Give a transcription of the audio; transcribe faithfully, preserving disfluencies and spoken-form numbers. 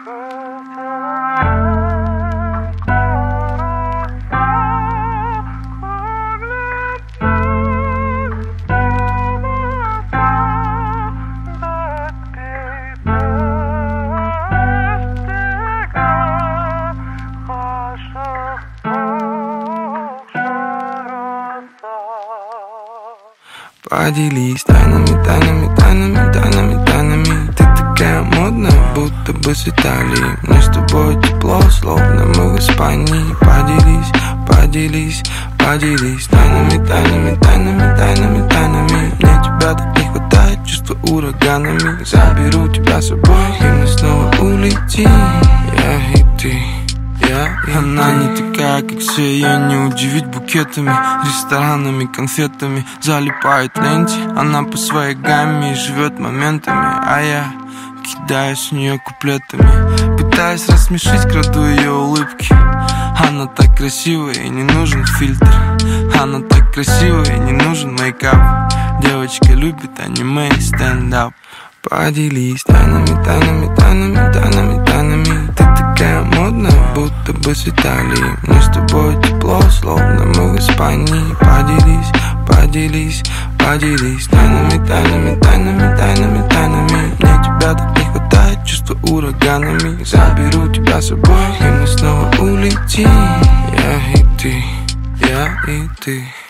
Поделись тайнами, тайнами, тайнами, тайнами, тайнами. Ты такая модная, будто бы с Италии. Мне с тобой тепло, словно мы в Испании. Поделись, поделись, поделись тайнами, тайнами, тайнами, тайнами, тайнами. Мне тебя так не хватает, чувства ураганами. Заберу тебя с собой, и мы снова улетим. Я и ты. Она не такая, как все, ее не удивить букетами, ресторанами, конфетами. Залипает ленте, она по своей гамме живет моментами. А я кидаюсь в нее куплетами, пытаюсь рассмешить, краду ее улыбки. Она так красивая, и не нужен фильтр. Она так красивая, и не нужен мейкап. Девочка любит аниме и стендап. Поделись тайнами, тайнами, тайнами, тайнами, тайнами. Ты такая модная, будто бы с Италии. Мне с тобой тепло, словно мы в Испании. Поделись, поделись, поделись тайнами, тайнами, тайнами, тайнами, тайнами. Мне тебя так не хватает, чувства ураганами. Заберу тебя с собой, и мы снова улетим. Я и ты, я и ты.